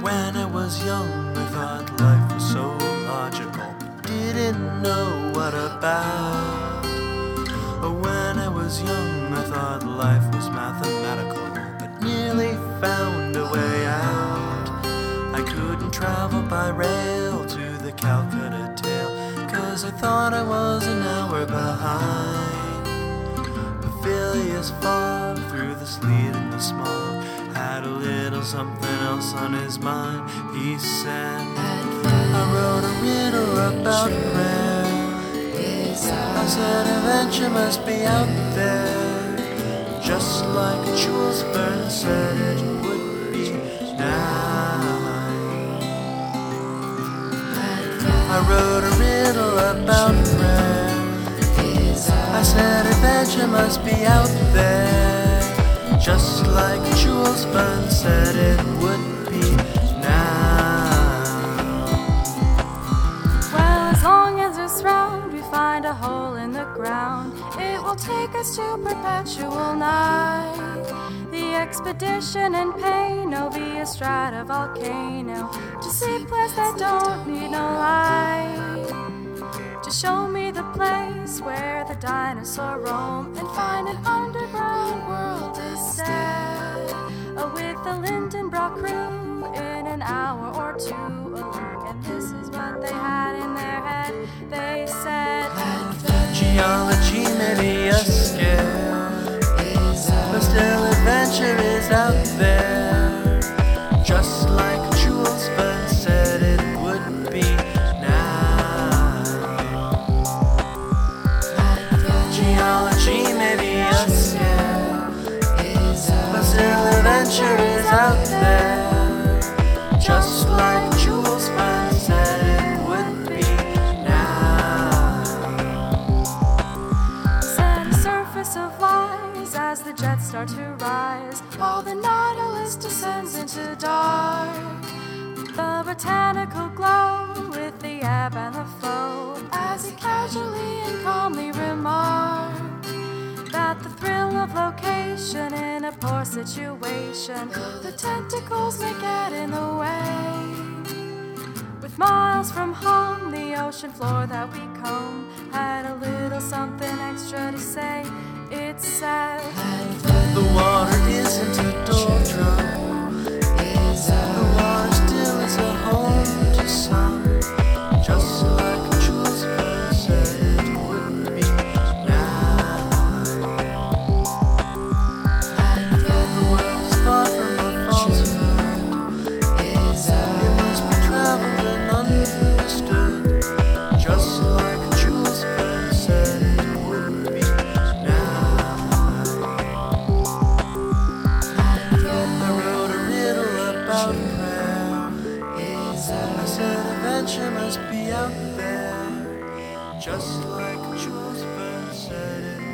When I was young, I thought life was so logical, but didn't know what about. When I was young, I thought life was mathematical, but nearly found a way out. I couldn't travel by rail to the Calcutta Tail, 'cause I thought I was an hour behind. But Phileas Fogg, through the sleet and the smog, had a little something else on his mind. He said, I wrote a riddle about prayer. I said adventure must be out there, just like Jules Verne said it would be now. I wrote a riddle about prayer. I said adventure must be out there, just like Jules Verne said it would be now. Well, as long as this round we find a hole in the ground, it will take us to perpetual night. The expedition in pain via stratovolcano, to see planets that don't need no light. To show me the place where the dinosaur roam, and find an underground world instead. With the Lindenbrock crew in an hour or two alone. And this is what they had in their head. They said, Geology may be a scare, but still adventure is out there, just like Jules Verne said it would be now. Geology may be a scare, but still adventure is out there, just like Jules Verne said it would be now. Said a surface of lies as the jets start to rise, while the Nautilus descends into dark. The botanical glow with the ebb and the flow, as he casually and calmly remarked that the thrill of location in a poor situation, the tentacles may get in the way. With miles from home, the ocean floor that we comb had a little something extra to say. It said, the water isn't a doldrum, the water still is a home to some, just like Jules Verne said it would be now. The world's far from a falsehood, it must be traveled and understood, just like Jules Verne said it would be now. I wrote a riddle about prayer. I said adventure must be out there, just like Jules Verne said it